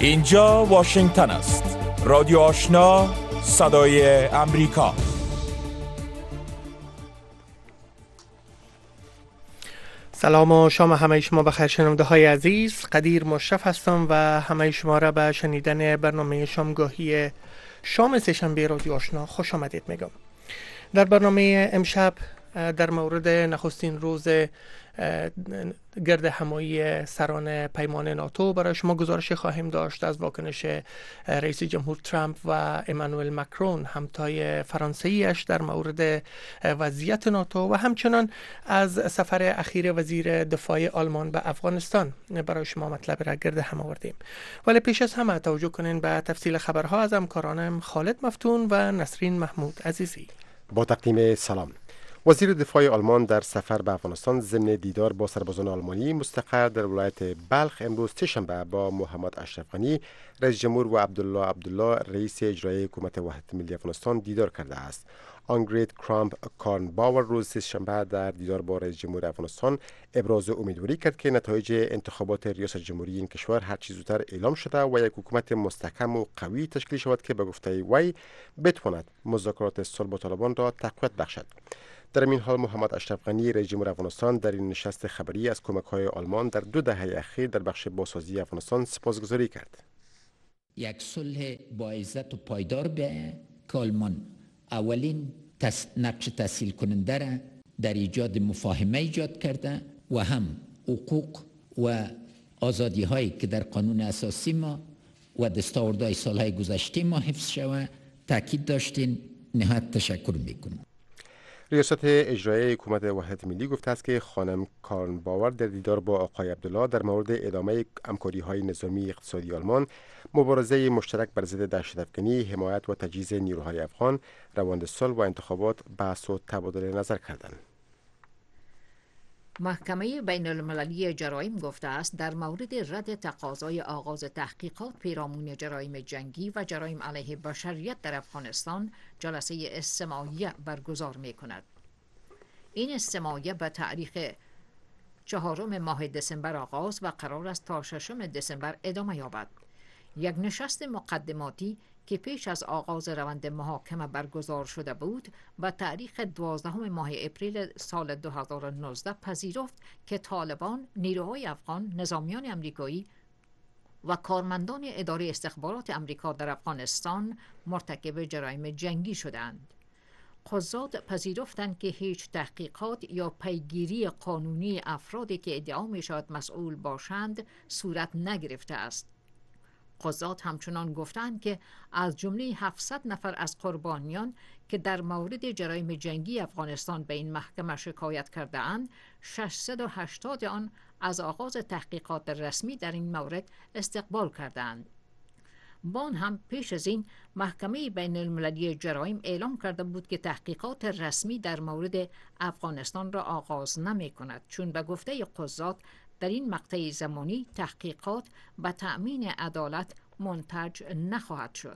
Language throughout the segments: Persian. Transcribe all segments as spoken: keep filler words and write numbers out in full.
اینجا واشنگتن است. رادیو آشنا، صدای امریکا. سلام و شام همه شما بخیر شنونده های عزیز. قدیر مشرف هستم و همه شما را به شنیدن برنامه شامگاهی شام سه‌شنبه رادیو آشنا خوش آمدید میگم. در برنامه امشب در مورد نخستین روز گرد همایی سران پیمان ناتو برای شما گزارش خواهیم داشت از واکنش رئیس جمهور ترامپ و امانوئل مکرون همتای فرانسویش در مورد وضعیت ناتو و همچنان از سفر اخیر وزیر دفاع آلمان به افغانستان برای شما مطلب را گرد هم آوردیم. ولی پیش از همه توجه کنین به تفصیل خبرها از همکارانم خالد مفتون و نسرین محمود عزیزی. با تقدیم سلام. وزیر دفاع آلمان در سفر به افغانستان ضمن دیدار با سربازان آلمانی مستقر در ولایت بلخ امروز سه‌شنبه با محمد اشرف غنی رئیس جمهور و عبدالله عبدالله رئیس اجرایی حکومت وحدت ملی افغانستان دیدار کرده است. آنگرید کرامپ کارنباور روز سه‌شنبه در دیدار با رئیس جمهور افغانستان ابراز امیدواری کرد که نتایج انتخابات ریاست جمهوری این کشور هر چه زودتر اعلام شده و یک حکومت مستحکم و قوی تشکیل شود که به گفته وی بتواند مذاکرات صلح با طالبان را تقویت بخشد. در این حال محمد اشرف غنی رئیس جمهور افغانستان در این نشست خبری از کمک‌های آلمان در دو دهه اخیر در بخش بازسازی افغانستان سپاسگزاری کرد. یک صلح با عزت و پایدار به که آلمان اولین تس... نقش تسهیل کننده را در ایجاد مفاهمه ایجاد کرده و هم حقوق و آزادی هایی که در قانون اساسی ما و دستاوردهای سالهای گذشته ما حفظ شود تاکید داشتین. نهایت تشکر میکنم. ریاست اجرایی حکومت وحدت ملی گفته است که خانم کارنباور در دیدار با آقای عبدالله در مورد ادامه همکاری‌های نظامی اقتصادی آلمان، مبارزه مشترک بر ضد دهشت‌افکنی، حمایت و تجهیز نیروهای افغان، روند صلح و انتخابات بحث و تبادل نظر کردند. محکمه بین المللی جرایم گفته است در مورد رد تقاضای آغاز تحقیقات پیرامون جرایم جنگی و جرایم علیه بشریت در افغانستان جلسه استماعیه برگزار می کند. این استماعیه به تاریخ چهارم ماه دسامبر آغاز و قرار است تا ششم دسامبر ادامه یابد. یک نشست مقدماتی که پیش از آغاز روند محاکمه برگزار شده بود به تاریخ دوازدهم ماه اپریل سال دو هزار و نوزده پذیرفت که طالبان، نیروهای افغان، نظامیان امریکایی و کارمندان اداره استخبارات امریکا در افغانستان مرتکب جرایم جنگی شدند. قضات پذیرفتند که هیچ تحقیقات یا پیگیری قانونی افرادی که ادعا می شود مسئول باشند صورت نگرفته است. قضات همچنان گفتند که از جمله هفتصد نفر از قربانیان که در مورد جرایم جنگی افغانستان به این محکمه شکایت کرده اند، ششصد و هشتاد آن از آغاز تحقیقات رسمی در این مورد استقبال کردند. بان هم پیش از این محکمه بین المللی جرایم اعلام کرده بود که تحقیقات رسمی در مورد افغانستان را آغاز نمی کند، چون به گفته قضات در این مقطع زمانی تحقیقات به تأمین عدالت منتج نخواهد شد.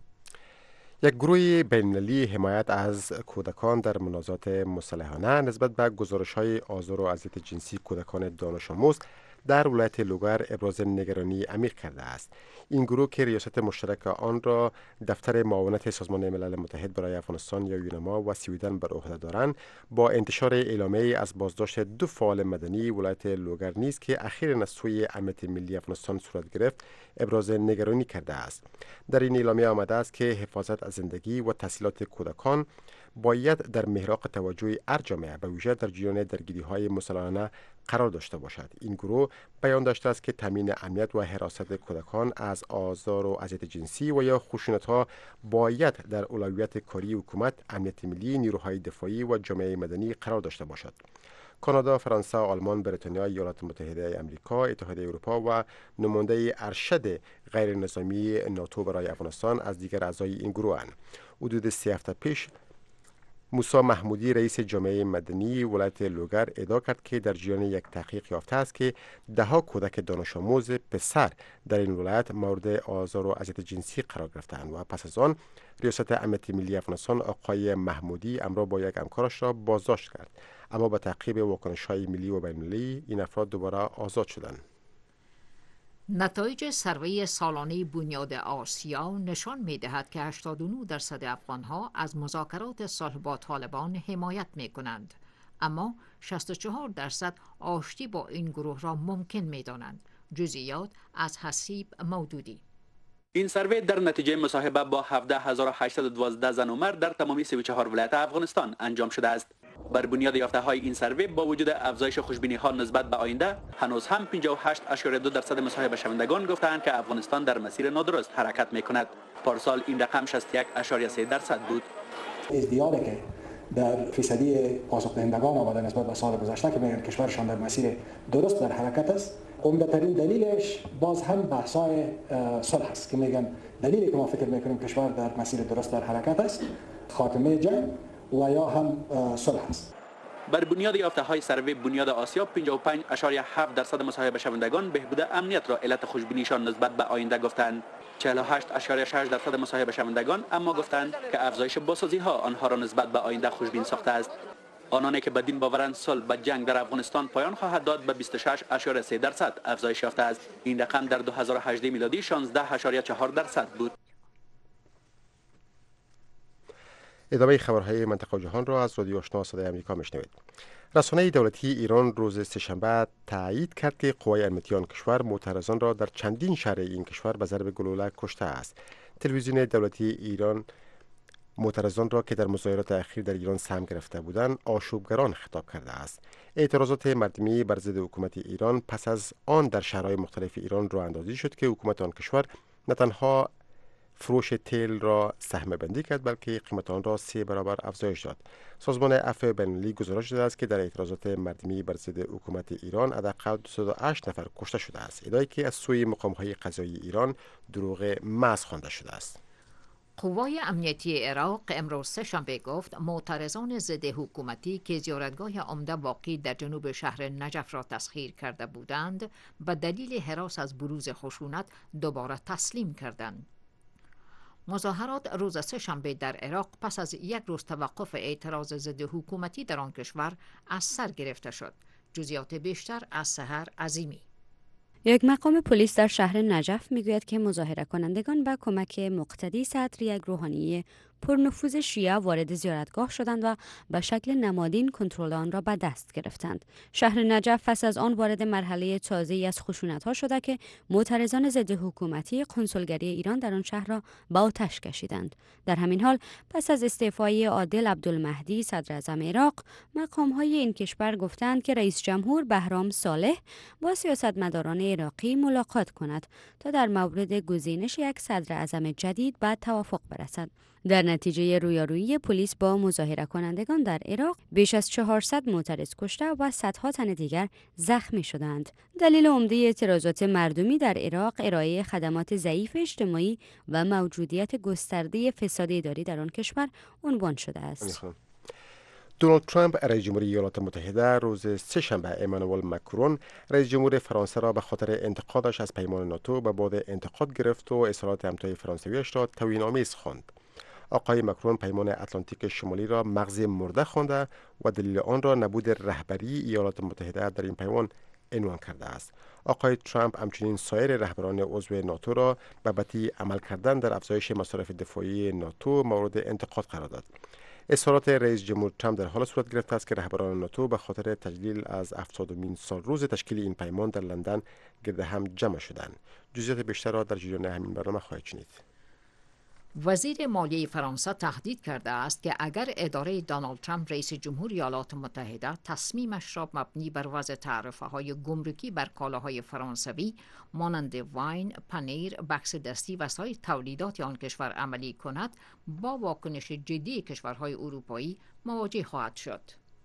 یک گروه بین‌المللی حمایت از کودکان در منازعات مسلحانه نسبت به گزارش‌های آزار و اذیت جنسی کودکان دانش آموز در ولایت لوگر ابراز نگرانی عمیق کرده است. این گروه که ریاست مشترک آن را دفتر معاونت سازمان ملل متحد برای افغانستان یا یونما و سویدن بر عهده دارند، با انتشار اعلامیه از بازداشت دو فعال مدنی ولایت لوگر نیز که اخیراً از سوی امنیت ملی افغانستان صورت گرفت ابراز نگرانی کرده است. در این اعلامیه آمده است که حفاظت از زندگی و تحصیلات کودکان باید در محراق توجه هر جامعه به ویژه در جریان درگیری‌های مسلحانه قرار داشته باشد. این گروه بیان داشته است که تامین امنیت و حراست کودکان از آزار و اذیت جنسی و یا خشونت‌ها باید در اولویت کاری حکومت، امنیت ملی، نیروهای دفاعی و جامعه مدنی قرار داشته باشد. کانادا، فرانسه، آلمان، بریتانیا، ایالات متحده آمریکا، اتحادیه اروپا و نماینده ارشد غیر نظامی ناتو برای افغانستان از دیگر اعضای این گروه اند. حدود سه هفته پیش موسی محمودی رئیس جامعه مدنی ولایت لوگر ادعا کرد که در جریان یک تحقیق یافته است که دهها کودک دانش آموز پسر در این ولایت مورد آزار و اذیت جنسی قرار گرفتند و پس از آن ریاست امنیت ملی افغانستان آقای محمودی امروز با یک همکارش را بازداشت کرد، اما با تعقیب واکنش‌های ملی و بین‌المللی این افراد دوباره آزاد شدند. نتایج سروی سالانه بنیاد آسیا نشان می‌دهد که هشتاد و نه درصد افغان‌ها از مذاکرات صلح با طالبان حمایت می‌کنند، اما شصت و چهار درصد آشتی با این گروه را ممکن می‌دانند. جزئیات از حسیب مودودی. این سروی در نتیجه مصاحبه با هفده هزار و هشتصد و دوازده زن و مرد در تمامی سی و چهار ولایت افغانستان انجام شده است. بر بنیاد یافته های این سروی با وجود افزایش خوشبینی ها نسبت به آینده، هنوز هم پنجاه و هشت اشاریه دو درصد مصاحبه شوندگان گفتند که افغانستان در مسیر نادرست حرکت می کند. پارسال این رقم شصت و یک اشاریه سه درصد بود. ازدیادی که در فیصدی پاسخ دهندگان آمده نسبت به سال گذشته که میگن کشورشان در مسیر درست در حرکت است، عمده‌ترین دلیلش باز هم بحث‌های صلح است که میگن دلیلی که ما فکر میکنیم کشور در مسیر درست در حرکت است خاتمه جنگ و یا هم صلح است. بر بنیاد یافته های سروی بنیاد آسیا، پنجاه و پنج اشاریه هفت درصد مصاحبه شوندگان بهبود امنیت را علت خوشبینیشان نسبت به آینده گفتند. چهل و هشت اشاریه شش درصد مصاحبه شوندگان اما گفتند که افزایش بازسازی ها آنها را نسبت به آینده خوشبین ساخته است. آنانی که بدین باورند صلح به جنگ در افغانستان پایان خواهد داد به بیست و شش اشاریه سه درصد افزایش یافته است. این رقم در دو هزار و هجده میلادی شانزده اشاریه چهار درصد بود. ادامه خبرهای منطقه و جهان را از رادیو آشنا صدای آمریکا میشنوید. رسانه دولتی ایران روز سه‌شنبه تایید کرد که قوای امنیتی آن کشور معترضان را در چندین شهر این کشور به ضرب گلوله کشته است. تلویزیون دولتی ایران معترضان را که در مظاهرات اخیر در ایران سهم گرفته بودند آشوبگران خطاب کرده است. اعتراضات مردمی بر ضد حکومت ایران پس از آن در شهرهای مختلف ایران راه اندازی شد که حکومت آن کشور نه تنها فروش تیل را سهم بندی کرد بلکه قیمت آن را سه برابر افزایش داد. سازمان عفو بین‌المللی گزارش داده است که در اعتراضات مردمی بر ضد حکومت ایران حداقل دویست و هشت نفر کشته شده است، ادعایی که از سوی مقام‌های قضایی ایران دروغ محض خوانده شده است. قوای امنیتی عراق امروز سه‌شنبه گفت معترضان ضد حکومتی که زیارتگاه عمده واقع در جنوب شهر نجف را تسخیر کرده بودند به دلیل هراس از بروز خشونت دوباره تسلیم کردند. مظاهرات روز سه‌شنبه در عراق پس از یک روز توقف اعتراض ضد حکومتی در آن کشور از سر گرفته شد. جزئیات بیشتر از سحر عظیمی. یک مقام پلیس در شهر نجف میگوید که مظاهره کنندگان به کمک مقتدی صدر یک روحانی پرنفوذ شیعه وارد زیارتگاه شدند و به شکل نمادین کنترل آن را به دست گرفتند. شهر نجف پس از آن وارد مرحله تازه‌ای از خشونت‌ها شده که معترضان ضد حکومتی کنسولگری ایران در آن شهر را به آتش کشیدند. در همین حال پس از استعفای عادل عبدالمهدی صدر اعظم عراق، مقام‌های این کشور گفتند که رئیس جمهور بهرام صالح با سیاستمداران عراقی ملاقات کند تا در مورد گزینش یک صدر اعظم جدید به توافق برسد. در نتیجه رویارویی پلیس با مظاهره کنندگان در عراق بیش از چهارصد معترض کشته و صدها تن دیگر زخمی شدند. دلیل عمده اعتراضات مردمی در عراق ارائه خدمات ضعیف اجتماعی و موجودیت گسترده فساد اداری در آن کشور عنوان شده است. دونالد ترامپ رئیس جمهوری ایالات متحده روز سه‌شنبه امانوئل مکرون رئیس جمهور فرانسه را به خاطر انتقادش از پیمان ناتو به باد انتقاد گرفت و اظهارات همتای فرانسویش را توهین‌آمیز خواند. آقای مکرون پیمان اتلانتیک شمالی را مغز مرده خوانده و دلیل آن را نبود رهبری ایالات متحده در این پیمان عنوان کرده است. آقای ترامپ همچنین سایر رهبران عضو ناتو را بابت عمل کردن در افزایش مصارف دفاعی ناتو مورد انتقاد قرار داد. اظهارات رئیس جمهور ترامپ در حال صورت گرفته است که رهبران ناتو به خاطر تجلیل از هفتادمین سال روز تشکیل این پیمان در لندن گرد هم جمع شدند. جزئیات بیشتر را در جریان همین برنامه خواهید شنید. وزیر مالیه فرانسه تهدید کرده است که اگر اداره دونالد ترامپ رئیس جمهور ایالات متحده تصمیمش را مبنی بر وضع تعرفه‌های گمرکی بر کالاهای فرانسوی مانند واین، پنیر، بکس دستی و سایر تولیدات آن کشور عملی کند، با واکنش جدی کشورهای اروپایی مواجه خواهد شد.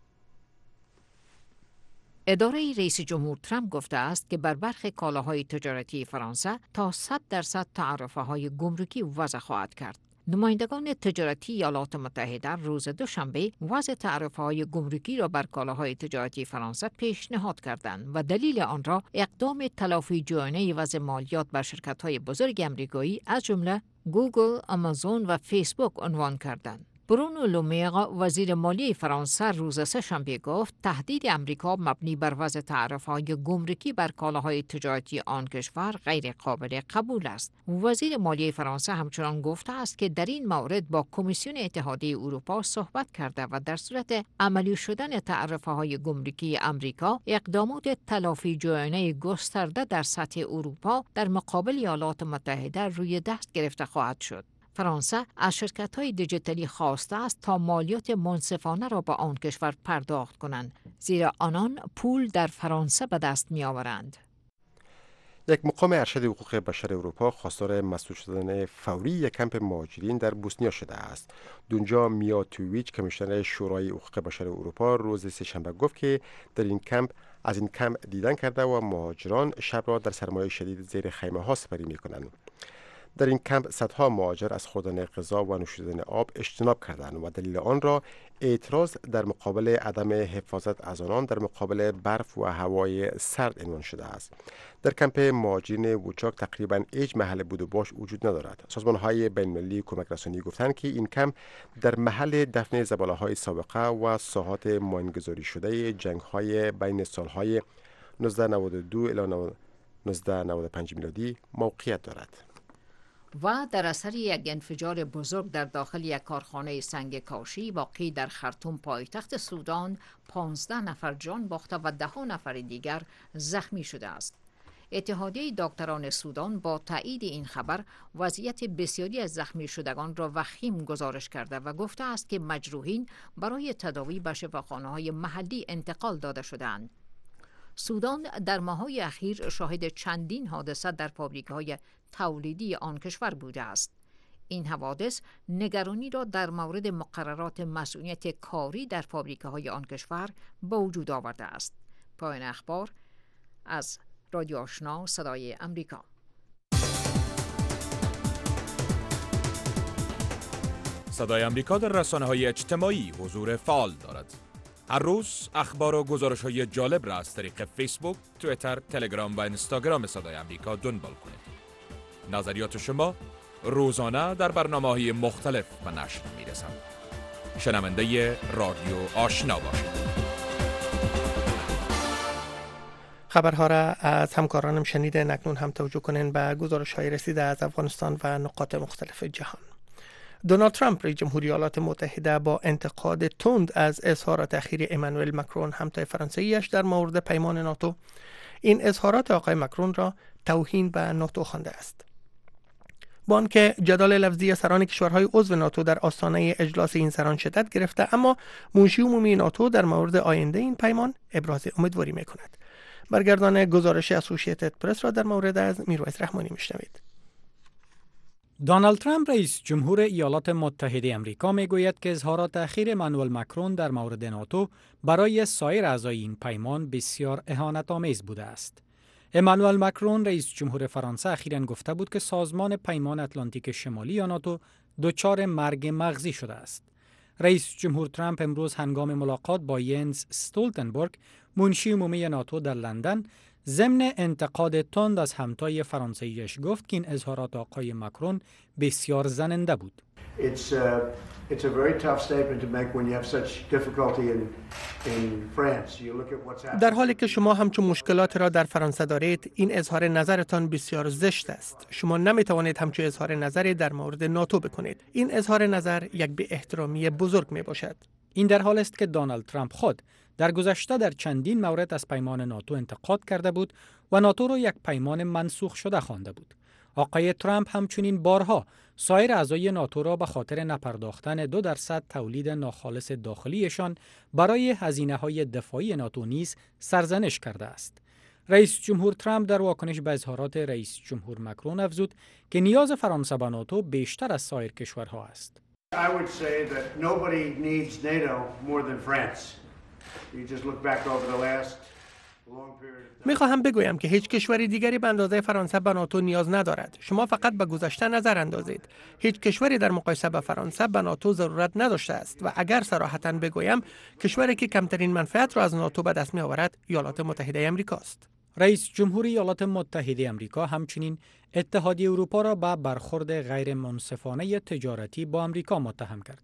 اداره رئیس جمهور ترامپ گفته است که بر برخی کالاهای تجارتی فرانسه تا صد درصد تعرفه‌های گمرکی وضع خواهد کرد. نمایندگان تجارتی ایالات متحده روز دوشنبه وضع تعرفه‌های گمرکی را بر کالاهای تجارتی فرانسه پیشنهاد کردند و دلیل آن را اقدام تلافی جویانه وضع مالیات بر شرکت‌های بزرگ آمریکایی از جمله گوگل، آمازون و فیسبوک عنوان کردند. برونو لومیر وزیر مالی فرانسه روز سه‌شنبه گفت تهدید امریکا مبنی بر وضع تعرفه‌های گمرکی بر کالاهای تجارتی آن کشور غیر قابل قبول است. وزیر مالی فرانسه همچنان گفته است که در این مورد با کمیسیون اتحادیه اروپا صحبت کرده و در صورت عملی شدن تعرفه‌های گمرکی امریکا اقدامات تلافی جویانه گسترده در سطح اروپا در مقابل ایالات متحده روی دست گرفته خواهد شد. فرانسه از شرکت‌های دیجیتالی خواسته است تا مالیات منصفانه را به آن کشور پرداخت کنند، زیرا آنان پول در فرانسه به دست می‌آورند. یک مقام ارشد حقوق بشر اروپا خواستار مسدود شدن فوری یک کمپ مهاجرین در بوسنیا شده است. دونجا میاتوویچ کمیشنر شورای حقوق بشر اروپا روز سه‌شنبه گفت که در این کمپ از این کمپ دیدن کرده و مهاجران شب را در سرمایه شدید زیر خیمه ها سپری می‌کنند. در این کمپ صدها مهاجر از خوردن غذا و نوشیدن آب اجتناب کردند و دلیل آن را اعتراض در مقابل عدم حفاظت از آنان در مقابل برف و هوای سرد عنوان شده است. در کمپ مهاجرین ووچاک تقریبا هیچ محل بود و باش وجود ندارد. سازمان‌های بین‌المللی کمک رسانی گفتند که این کمپ در محل دفن زباله‌های سابقه و ساحات ماینگذاری شده جنگ‌های بین سال‌های نوزده نود و دو الی نوزده نود و پنج میلادی موقعیت دارد. و در اثر یک انفجار بزرگ در داخل یک کارخانه سنگ کاشی واقع در خرطوم پایتخت سودان پانزده نفر جان باخته و ده نفر دیگر زخمی شده است. اتحادیه دکتران سودان با تایید این خبر وضعیت بسیاری از زخمی شدگان را وخیم گزارش کرده و گفته است که مجروحین برای تداوی به شفاخانه‌های محلی انتقال داده شدند. سودان در ماه‌های اخیر شاهد چندین حادثه در فابریکه‌های تولیدی آن کشور بوده است. این حوادث نگرانی را در مورد مقررات مسئولیت کاری در فابریکه‌های آن کشور به وجود آورده است. پایان اخبار از رادیو آشنا صدای امریکا. صدای امریکا در رسانه‌های اجتماعی حضور فعال دارد. هر روز اخبار و گزارش‌های جالب را از طریق فیسبوک، توییتر، تلگرام و اینستاگرام صدای امریکا دنبال کنید. نظریات شما روزانه در برنامه‌های مختلف به نشر می‌رسد. شنونده رادیو آشنا باشید. خبرها را از همکارانم شنیدن. اکنون هم توجه کنین به گزارش‌های رسیده از افغانستان و نقاط مختلف جهان. دونالد ترامپ رئیس جمهوری ایالات متحده با انتقاد تند از اظهارات اخیر امانوئل مکرون همتای فرانسویش در مورد پیمان ناتو، این اظهارات آقای مکرون را توهین به ناتو خوانده است. با آنکه جدال لفظی سران کشورهای عضو ناتو در آستانه اجلاس این سران شدت گرفته، اما منشی عمومی ناتو در مورد آینده این پیمان ابراز امیدواری می‌کند. برگردان گزارش اسوسییتد پرس را در مورد از میرویس رحمانی میشنوید. دونالد ترامپ رئیس جمهور ایالات متحده آمریکا میگوید که اظهارات اخیر امانوئل مکرون در مورد ناتو برای سایر اعضای این پیمان بسیار اهانت‌آمیز بوده است. امانوئل مکرون رئیس جمهور فرانسه اخیراً گفته بود که سازمان پیمان اتلانتیک شمالی یا ناتو دچار مرگ مغزی شده است. رئیس جمهور ترامپ امروز هنگام ملاقات با ینس استولتنبرگ منشی عمومی ناتو در لندن ضمن انتقاد تند از همتای فرانسویش گفت که این اظهارات آقای مکرون بسیار زننده بود. It's uh, it's a very tough statement to make when you have such difficulty in in France. You look at what's happening. در حالی که شما همچون مشکلات را در فرانسه دارید، این اظهار نظرتان بسیار زشت است. شما نمیتوانید همچون اظهار نظری در مورد ناتو بکنید. این اظهار نظر یک بی احترامی بزرگ می باشد. این در حال است که دونالد ترامپ خود در گذشته در چندین مورد از پیمان ناتو انتقاد کرده بود و ناتو را یک پیمان منسوخ شده خوانده بود. آقای ترامپ همچنین بارها سایر اعضای ناتو را به خاطر نپرداختن دو درصد تولید ناخالص داخلیشان برای هزینه‌های دفاعی ناتو نیز سرزنش کرده است. رئیس جمهور ترامپ در واکنش به اظهارات رئیس جمهور مکرون افزود که نیاز فرانسه به ناتو بیشتر از سایر کشورها است. I would say that nobody needs NATO more than France. You just look back over the last میخواهم بگویم که هیچ کشوری دیگری به اندازه فرانسه به ناتو نیاز ندارد. شما فقط به گذشته نظر اندازید. هیچ کشوری در مقایسه با فرانسه به ناتو ضرورت نداشته است و اگر صراحتاً بگویم کشوری که کمترین منفعت را از ناتو به دست می آورد ایالات متحده آمریکا است. رئیس جمهور ایالات متحده آمریکا همچنین اتحادیه اروپا را به برخورد غیر منصفانه تجارتی با آمریکا متهم کرد.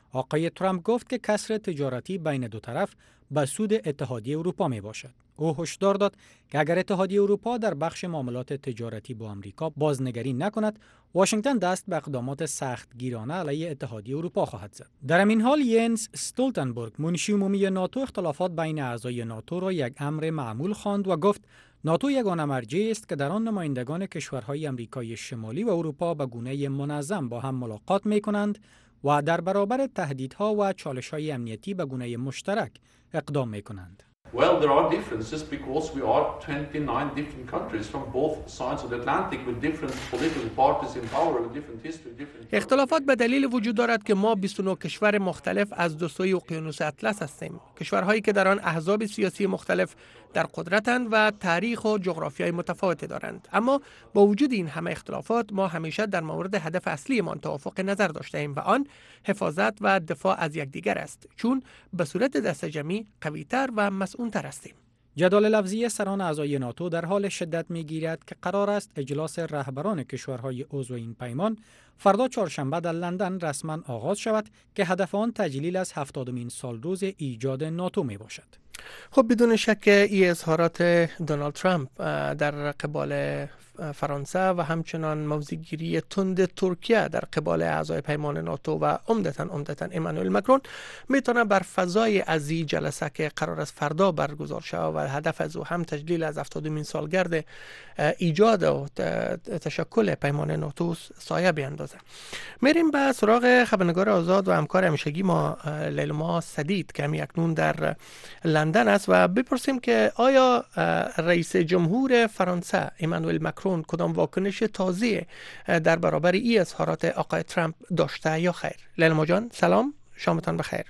آقای ترامپ گفت که کسر تجارتی بین دو طرف به سود اتحادیه اروپا می باشد. او هشدار داد که اگر اتحادیه اروپا در بخش معاملات تجارتی با آمریکا بازنگری نکند، واشنگتن دست به اقدامات سختگیرانه علیه اتحادیه اروپا خواهد زد. در همین حال ینس استولتنبرگ، منشی عمومی ناتو، اختلافات بین اعضای ناتو را یک امر معمول خواند و گفت ناتو یگانه مرجعی است که در آن نمایندگان کشورهای آمریکای شمالی و اروپا به گونه منظم با هم ملاقات می‌کنند و در برابر تهدیدها و چالش‌های امنیتی به گونه مشترک اقدام می‌کنند. Well, there are differences because we are twenty-nine different countries from both sides of the Atlantic with different political parties in power, with different history, different... اختلافات به دلیل وجود دارد که ما بیست و نه کشور مختلف از دو سوی اقیانوس اطلس هستیم. کشورهایی که در آن احزاب سیاسی مختلف در قدرتند و تاریخ و جغرافیای متفاوتی دارند. اما با وجود این همه اختلافات ما همیشه در مورد هدف اصلیمان توافق نظر داشته ایم و آن حفاظت و دفاع از یکدیگر است، چون به صورت دست جمعی قوی‌تر و مسئول‌تر هستیم. جدال لفظی سران اعضای ناتو در حال شدت می‌گیرد که قرار است اجلاس رهبران کشورهای عضو این پیمان فردا چهارشنبه در لندن رسما آغاز شود که هدف آن تجلیل از هفتادمین سالروز ایجاد ناتو میباشد. خب بدون شک ای اظهارات دونالد ترامپ در قبال فرانسه و همچنان موضع‌گیری تند ترکیه در قبال اعضای پیمان ناتو و عمدتاً عمدتاً امانوئل مکرون میتونه بر فضای از این جلسه که قرار است فردا برگزار شود و هدف از او هم تجلیل از هفتادمین سالگرد ایجاد و تشکل پیمان ناتو سایه بیندازه. میریم به سراغ خبرنگار آزاد و همکار همیشگی ما لیلما سدید که همی اکنون در لندن است و بپرسیم که آیا رئیس جمهور فرانسه امانوئل مکرون کدام واکنش تازه در برابر ای اظهارات آقای ترامپ داشته یا خیر؟ لیلما جان سلام، شامتان بخیر.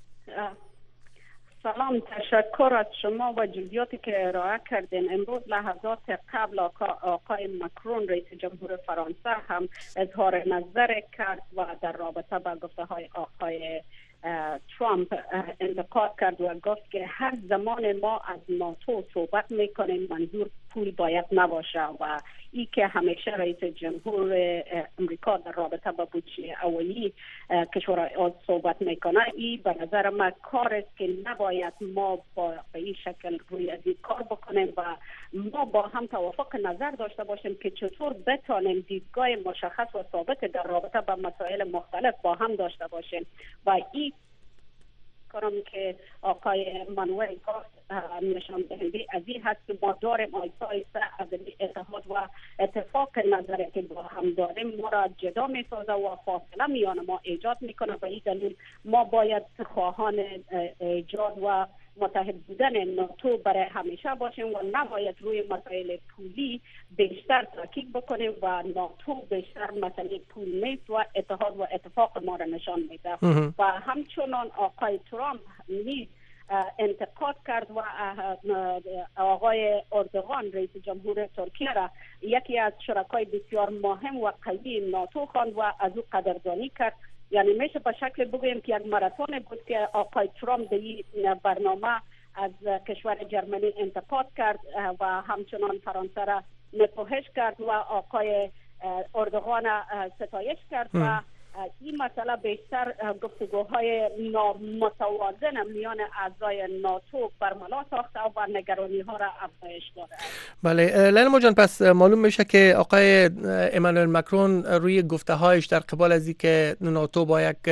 سلام، تشکر از شما و جزئیاتی که ارائه کردین. امروز لحظات قبل آقای مکرون رئیس جمهور فرانسه هم اظهار نظر کرد و در رابطه با گفته های آقای ترامپ انتقاد کرد و گفت که هر زمان ما از ناتو صحبت میکنیم منظور پول باید نباشه و ای که همیشه رئیس جمهور امریکا در رابطه با بودجه اولی کشورهای عضو صحبت میکنه، ای به نظر من کار است که نباید ما با به این شکل روی از این کار بکنیم و ما با هم توافق نظر داشته باشیم که چطور بتانیم دیدگاه مشخص و ثابت در رابطه با مسائل مختلف با هم داشته باشیم و این کارم که آقای مانوئل گفت نشان دهنده از این هست که ما داریم آیسته آیسته از اتحاد و اتفاق نظری که با هم داریم ما را جدا می سازه و فاصله میان ما ایجاد میکنه. و این دلیل ما باید خواهان ایجاد و متحد بودن ناتو برای همیشه باشیم و نباید روی مسائل پولی بیشتر تاکید بکنیم و ناتو بیشتر مسئله پول نیست و اتحاد و اتفاق ما را نشان میده. و همچنان آقای ترامپ نیز انتقاد کرد و آقای اردوغان رئیس جمهور ترکیه را یکی از شرکای بسیار مهم و قوی ناتو خواند و از او قدردانی کرد. یعنی میشه به شکل بگوییم که یک ماراتون بود که آقای ترامپ در این برنامه از کشور جرمنی انتقاد کرد و همچنان فرانسه را نپوهش کرد و آقای اردوغان ستایش کرد و این مسئله بیشتر گفتگوهای نامتوازن میان اعضای ناتو برملا ساخته و نگرانی ها را افزایش داده. بله لیلما جان، پس معلوم میشه که آقای امانوئل مکرون روی گفته هایش در قبال از اینکه ناتو با یک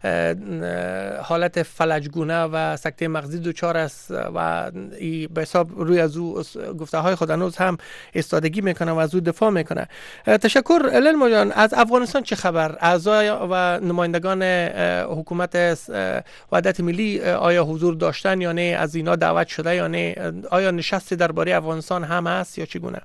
حالت فلجگونه و سکته مغزی دچار است و به حساب روی از او گفته های خود هنوز هم ایستادگی میکنه و از او دفاع میکنه. تشکر لیلما جان. از افغانستان چه خبر؟ اعضای و نمایندگان حکومت وحدت ملی آیا حضور داشتن یا نه؟ از اینا دعوت شده یا نه؟ آیا نشستی درباره افغانستان هم هست یا چگونه؟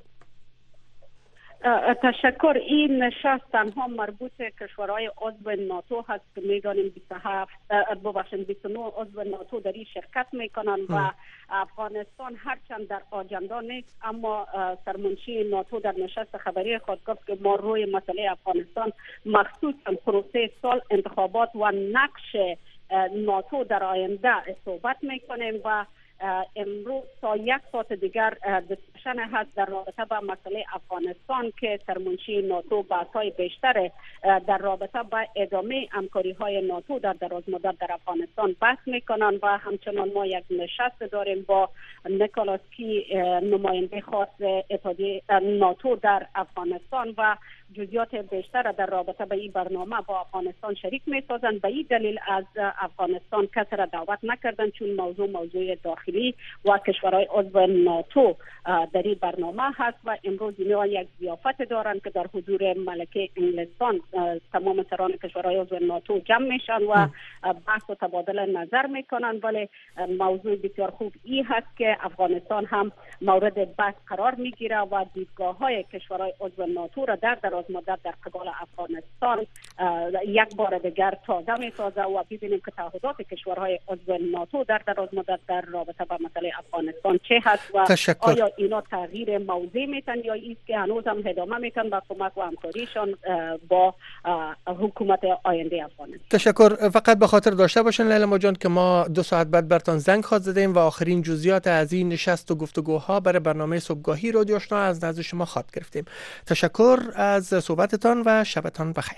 تشکر. این نشست تنها مربوط کشورهای عضو ناتو هست که میدانیم بیست و هفت ببخشید بیست و نه عضو ناتو در این شرکت میکنن و افغانستان هرچند در آجندا نیست، اما سرمنشی ناتو در نشست خبری خود گفت که ما روی مسئله افغانستان مخصوصا پروسه سال انتخابات و نقش ناتو در آینده صحبت میکنیم و امروز تا یک ساعت دیگر روشن هست در رابطه با مسئله افغانستان که سرمنشی ناتو بحث‌های بیشتر در رابطه با ادامه همکاری‌های ناتو در دراز مدت در افغانستان بحث میکنند و همچنان ما یک نشست داریم با نیکولاس کی نماینده خاص اتحادیه ناتو در افغانستان و جزئیات بیشتر در رابطه با این برنامه با افغانستان شریک می‌سازند. به این دلیل از افغانستان کسی را دعوت نکردند چون موضوع موضوع داخلی و کشورهای عضو ناتو در این برنامه هست و امروز اینا یک ضیافت دارند که در حضور ملکه انگلستان تمام سران کشورهای عضو ناتو جمع میشن و بحث و تبادل نظر میکنند. ولی موضوع بسیار خوب این هست که افغانستان هم مورد بحث قرار میگیره و دیدگاه‌های کشورهای عضو ناتو را در دراز مدت در قبال افغانستان یک بار دیگر تازه میسازه و ببینیم که تعهدات کشورهای عضو ناتو در دراز مدت در رابطه با مسئله افغانستان چه هست و تشکر. آیا اینا تغییر موضع میتن یا ایست که هنوز هم ادامه میتن با کمک و همکاریشان با حکومت آینده افغانستان. تشکر. فقط به خاطر داشته باشین لیلا جان که ما دو ساعت بعد برتان زنگ خواهد زدیم و آخرین جزئیات از این نشست و گفتگوها برای برنامه صبحگاهی رادیو آشنا از نزد شما خواهد گرفتیم. تشکر از صحبتتان و شبتان بخیر.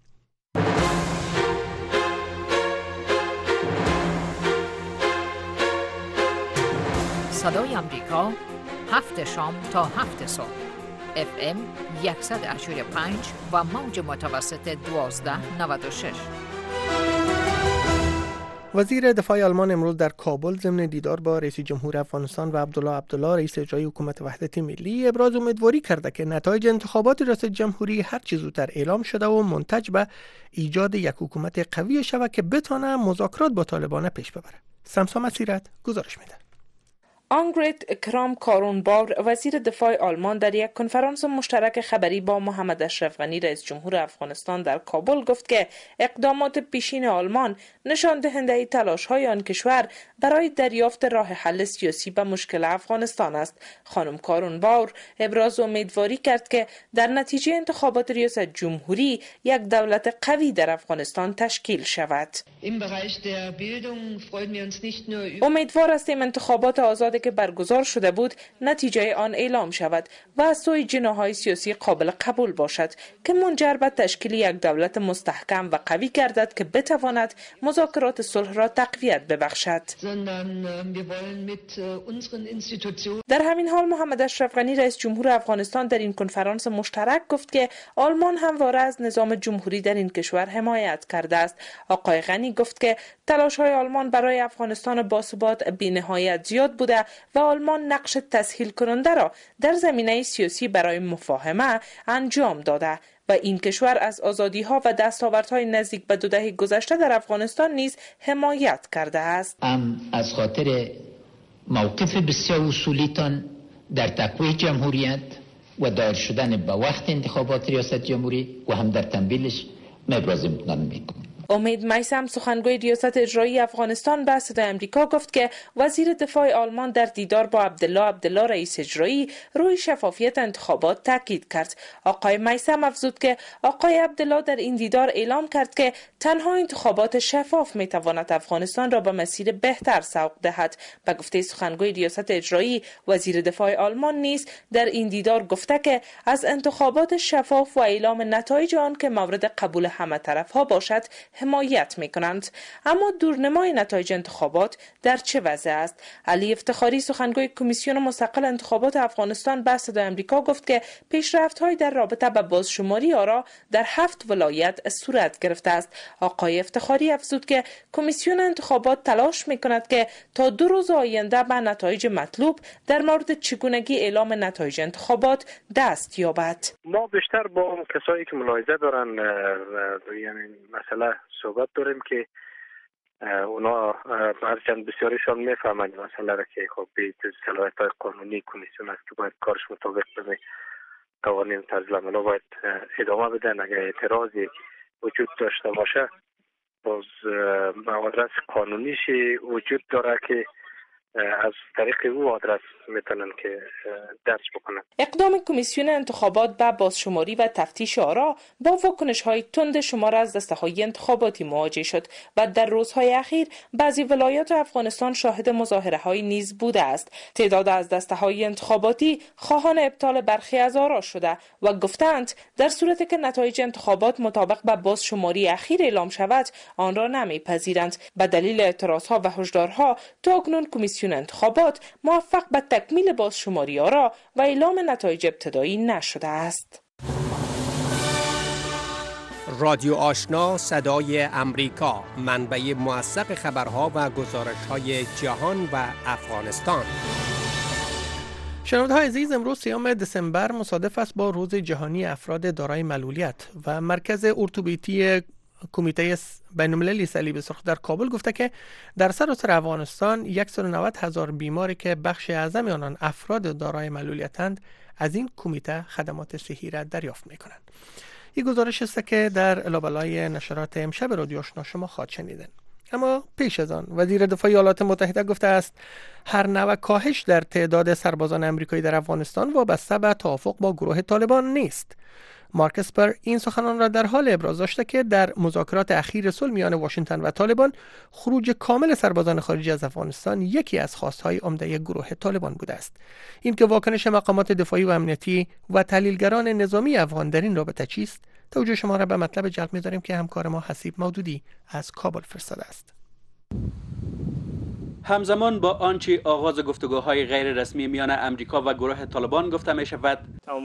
صدای امریکا هفت شام تا هفت صبح اف ام صد و پنج و موج متوسط دوازده نود و شش. وزیر دفاع آلمان امروز در کابل ضمن دیدار با رئیس جمهور افغانستان و عبدالله عبدالله رئیس اجرایی حکومت وحدت ملی ابراز امیدواری کرده که نتایج انتخابات ریاست جمهوری هر چه زودتر اعلام شده و منتج به ایجاد یک حکومت قوی شود که بتونه مذاکرات با طالبان پیش ببره. سمسا مسیرت گزارش میده. آنگریت کرام کارونباور وزیر دفاع آلمان در یک کنفرانس مشترک خبری با محمد اشرف غنی رئیس جمهور افغانستان در کابل گفت که اقدامات پیشین آلمان نشان دهنده تلاش‌های آن کشور برای دریافت راه حل سیاسی به مشکل افغانستان است. خانم کارونباور ابراز امیدواری کرد که در نتیجه انتخابات ریاست جمهوری یک دولت قوی در افغانستان تشکیل شود. امیدوار هستیم انتخابات آزاد که برگزار شده بود نتیجه آن اعلام شود و از سوی جناح‌های سیاسی قابل قبول باشد که منجر به تشکیل یک دولت مستحکم و قوی گردد که بتواند مذاکرات صلح را تقویت ببخشد. در همین حال محمد اشرف غنی رئیس جمهور افغانستان در این کنفرانس مشترک گفت که آلمان همواره از نظام جمهوری در این کشور حمایت کرده است. آقای غنی گفت که تلاش‌های آلمان برای افغانستان باثبات بی‌نهایت زیاد بوده و آلمان نقش تسهیل کننده را در زمینه سیاسی برای مفاهمه انجام داده و این کشور از آزادی‌ها و دستاوردهای نزدیک به دو دهه گذشته در افغانستان نیز حمایت کرده است. ام از خاطر موقف بسیار اصولیتان در تقویت جمهوریت و دایر شدن به وقت انتخابات ریاست جمهوری و هم در تمویلش ابراز امتنان میکنم. امید میثم سخنگوی ریاست اجرایی افغانستان به صدای آمریکا گفت که وزیر دفاع آلمان در دیدار با عبدالله عبدالله رئیس اجرایی روی شفافیت انتخابات تاکید کرد. آقای میثم افزود که آقای عبدالله در این دیدار اعلام کرد که تنها انتخابات شفاف میتواند افغانستان را به مسیر بهتر سوق دهد. به گفته سخنگوی ریاست اجرایی وزیر دفاع آلمان نیز در این دیدار گفته که از انتخابات شفاف و اعلام نتایج آن که مورد قبول همه طرف‌ها باشد حمایت می‌کنند. اما دورنمای نتایج انتخابات در چه وضع است؟ علی افتخاری سخنگوی کمیسیون مستقل انتخابات افغانستان به صدای آمریکا گفت که پیشرفت‌های در رابطه با بازشماری آرا در هفت ولایت صورت گرفته است. آقای افتخاری افزود که کمیسیون انتخابات تلاش می‌کند که تا دو روز آینده به نتایج مطلوب در مورد چگونگی اعلام نتایج انتخابات دست یابد. ما بیشتر با کسایی که ملاحظه دارن یعنی مثلا صحبت داریم که اونا هرچند بسیاریشان میفهمند مثلا را که خب به صلاحیت‌های قانونی کمیسیون است که باید کارش مطابق به قوانین طرز العمل باید ادامه بدن. اگر اعتراضی وجود داشته باشه باز مدرس قانونیش وجود داره که از طریق او آدرس میتونن که درج بکنن. اقدام کمیسیون انتخابات به بازشماری و تفتیش آرا با واکنش‌های تند شمار از دسته‌های انتخاباتی مواجه شد و در روزهای اخیر بعضی ولایات افغانستان شاهد مظاهره‌های نیز بوده است. تعداد از دسته‌های انتخاباتی خواهان ابطال برخی از آرا شده و گفتند در صورتی که نتایج انتخابات مطابق با بازشماری اخیر اعلام شود آن را نمی‌پذیرند. به دلیل اعتراضها و هشدارها تا اکنون کمیسیون انتخابات موفق به تکمیل بازشماری آرا و اعلام نتایج ابتدایی نشده است. رادیو آشنا صدای امریکا، منبع موثق خبرها و گزارش‌های جهان و افغانستان. شنونده‌های عزیز، امروز سیام دسامبر مصادف است با روز جهانی افراد دارای معلولیت و مرکز ارتوبیتی کمیته بین‌المللی صلیب سرخ در کابل گفته که در سراسر افغانستان صد و نود هزار بیماری که بخش اعظم آنان افراد دارای معلولیتند از این کمیته خدمات صحی را دریافت می‌کنند. این گزارش است که در لابلای نشرات امشب رادیو آشنا شما خواهید شنیدن. اما پیش از آن وزیر دفاع ایالات متحده گفته است هر نوع کاهش در تعداد سربازان آمریکایی در افغانستان وابسته به توافق با گروه طالبان نیست. مارک اسپر این سخنان را در حال ابراز داشته که در مذاکرات اخیر صلح میان واشنگتن و طالبان خروج کامل سربازان خارجی از افغانستان یکی از خواستهای عمده گروه طالبان بوده است. این که واکنش مقامات دفاعی و امنیتی و تحلیلگران نظامی افغان در این رابطه چیست؟ توجه شما را به مطلب جلب می‌داریم که همکار ما حسیب مودودی از کابل فرستاده است. همزمان با آنچه آغاز گفتگوهای غیر رسمی میان امریکا و گروه طالبان گفته می شود،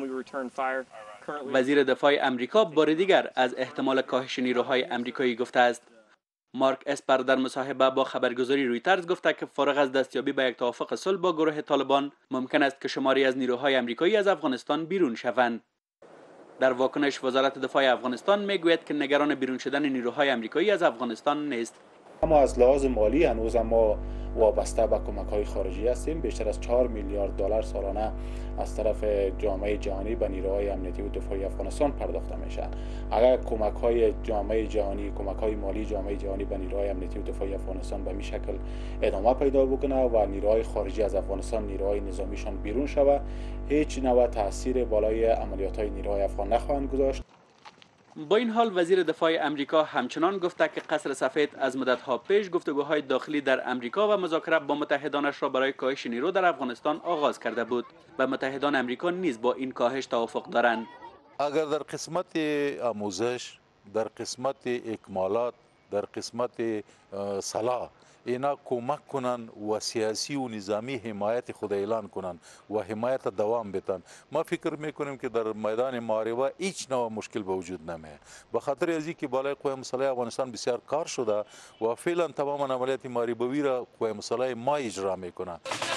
وزیر دفاع امریکا بار دیگر از احتمال کاهش نیروهای امریکایی گفته است. مارک اسپر در مصاحبه با خبرگزاری رویترز گفته که فارغ از دستیابی به یک توافق صلح با گروه طالبان ممکن است که شماری از نیروهای امریکایی از افغانستان بیرون شوند. در واکنش وزارت دفاع افغانستان میگوید که نگران بیرون شدن نیروهای امریکایی از افغانستان نیست. اما از لحاظ مالی هنوز ما وابسته به کمک‌های خارجی هستیم. بیشتر از چهار میلیارد دلار سالانه از طرف جامعه جهانی به نیروهای امنیتی و دفاعی افغانستان پرداخته میشه. اگر کمک‌های جامعه جهانی، کمک‌های مالی جامعه جهانی به نیروهای امنیتی و دفاعی افغانستان به این شکل ادامه پیدا بکنه و نیروهای خارجی از افغانستان، نیروهای نظامیشان بیرون شود، هیچ نوع تاثیر بالای عملیات‌های نیروهای افغان نخواهند گذاشت. با این حال وزیر دفاع امریکا همچنان گفته که قصر سفید از مدت‌ها پیش گفتگوهای داخلی در امریکا و مذاکره با متحدانش را برای کاهش نیرو در افغانستان آغاز کرده بود و متحدان امریکا نیز با این کاهش توافق دارند. اگر در قسمت آموزش، در قسمت اکمالات، در قسمت صلاح اینا کمک کنن و سیاسی و نظامی حمایت خود اعلان کنن و حمایت دوام بدن، ما فکر میکنیم که در میدان محاربه هیچ نوع مشکل به وجود نمیاد. به خاطر از اینکه بالای قوه مسلحه افغانستان بسیار کار شده و فعلا تمام عملیات محاربوی را قوه مسلحه ما اجرا میکنه.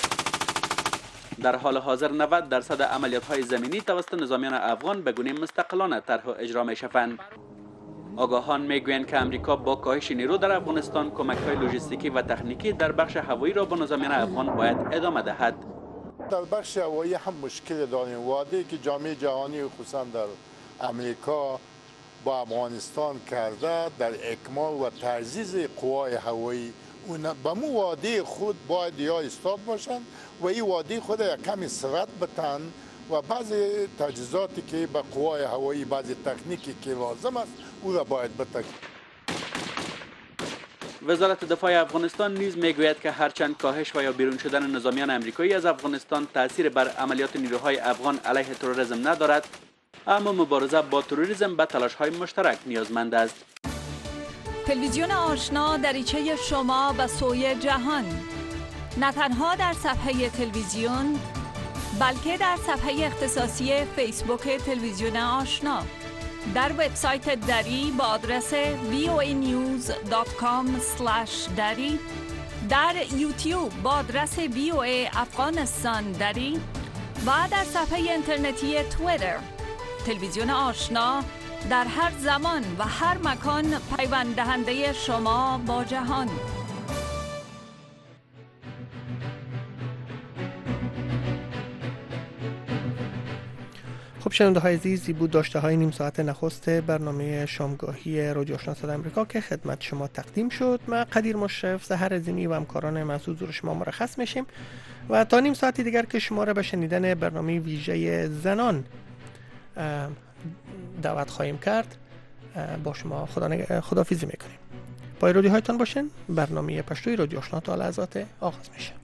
در حال حاضر نود درصد عملیات‌های زمینی توسط نظامیان افغان به گونه مستقلانه طرح و اجرا می‌شوند. آگاهان میگویند که امریکا با کاهش نیرو در افغانستان کمک‌های لوجستیکی و تکنیکی در بخش هوایی را به نظامیان افغان باید ادامه دهد. در بخش هوایی هم مشکل داریم. وعده که جامعه جهانی خصوصا در امریکا با افغانستان کرده در اکمال و تعزیز قوای هوایی، اون به مو وعده خود باید یا استاد باشند و این وعده خود کمی سرعت بتن و بعضی تجهیزاتی که به قوای هوایی، بعضی تکنیکی که لازم است او را باید بتن. وزارت دفاع افغانستان نیز میگوید که هرچند کاهش و یا بیرون شدن نظامیان امریکایی از افغانستان تاثیر بر عملیات نیروهای افغان علیه تروریسم ندارد، اما مبارزه با تروریسم به تلاش‌های مشترک نیازمند است. تلویزیون آشنا دریچه شما به سوی جهان، نه تنها در صفحه تلویزیون بلکه در صفحه اختصاصی فیسبوک تلویزیون آشنا، در وبسایت دری با آدرس وی او ای نیوز دات کام اسلش دری، در یوتیوب با آدرس وی او ای افغانستان دری و در صفحه اینترنتی توییتر. تلویزیون آشنا در هر زمان و هر مکان پیوند دهنده شما با جهان. خب شنونده های عزیزی بود داشته های نیم ساعت نخست برنامه شامگاهی رادیو آشنا صدای آمریکا که خدمت شما تقدیم شد. من قدیر مشرف، سحر عظیمی و همکاران مسعود زور شما مرخص میشیم و تا نیم ساعتی دیگر که شما را به شنیدن برنامه ویژه زنان دعوت خواهیم کرد با شما خدا خداحافظی میکنیم. پای رادیو هایتان باشین. برنامه پشتوی رادیو آشنا تا لحظات آغاز میشه.